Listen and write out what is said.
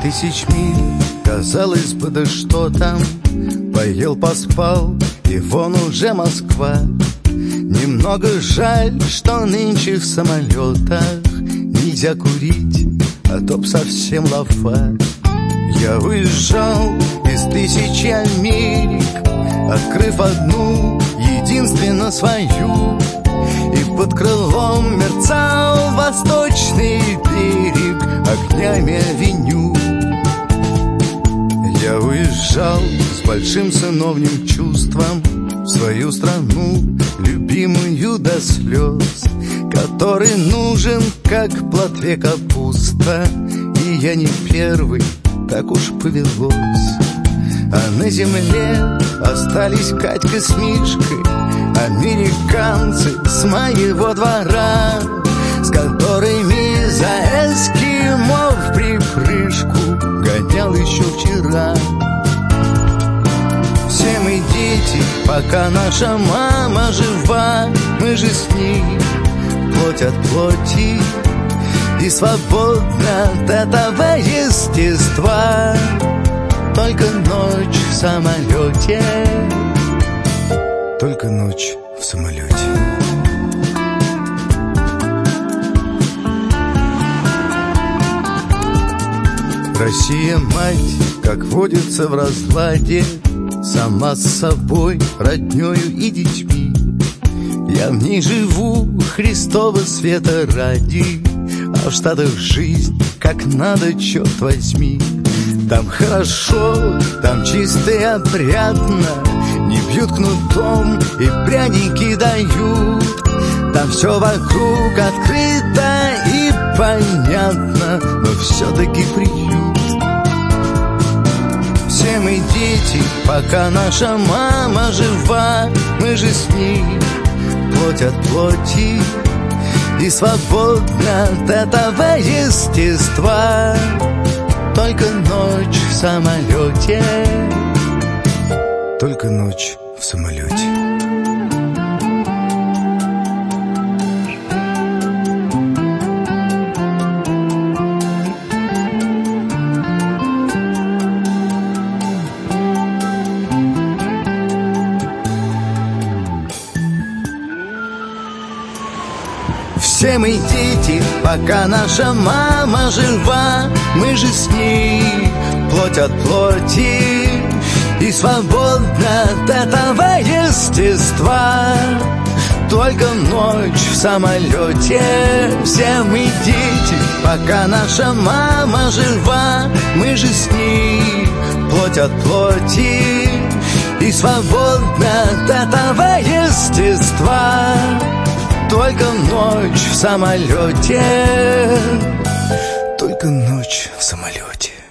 тысяч миль, казалось бы, да что там. Поел, поспал, и вон уже Москва. Немного жаль, что нынче в самолетах нельзя курить, а то б совсем лафа. Я уезжал из тысячи Америк, открыв одну, единственно свою. И под крылом мерцал восточный берег огнями авеню. Я уезжал с большим сыновним чувством в свою страну, любимую до слез, который нужен, как плотве капуста. И я не первый, так уж повелось. А на земле остались Катька с Мишкой, американцы с моего двора, с которыми за эскимо в припрыжку гонял еще вчера. Все мы дети, пока наша мама жива, мы же с ней плоть от плоти и свободны от этого естества. Только ночь в самолете, только ночь в самолете. Россия, мать, как водится в разладе, сама с собой, роднёю и детьми. Я в ней живу, Христова света ради, а в Штатах жизнь как надо, черт возьми. Там хорошо, там чисто и опрятно, не бьют кнутом и пряники дают. Там все вокруг открыто и понятно, но все-таки приют. Все мы дети, пока наша мама жива, мы же с ней плоть от плоти и свободны от этого естества. Только ночь в самолете, только ночь в самолете. Все мы дети, пока наша мама жива, мы же с ней плоть от плоти и свободны от этого естества. Только ночь в самолете. Все мы дети, пока наша мама жива, мы же с ней плоть от плоти и свободны от этого естества. Только ночь в самолете, только ночь в самолете.